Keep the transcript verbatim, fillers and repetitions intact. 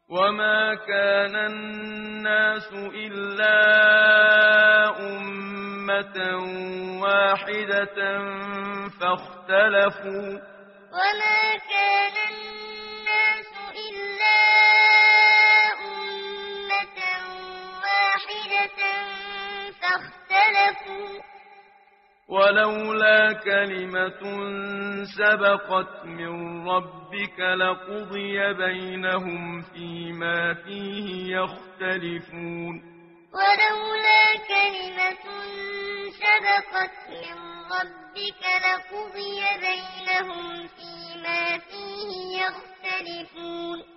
وما كان الناس إلا أمة واحدة فاختلفوا وما كان الناس إلا أمة واحدة فاختلفوا ولولا كلمة سبقت من ربك لقضي بينهم فيما فيه يختلفون ولولا كلمة سبقت من ربك لقضي بينهم فيما فيه يختلفون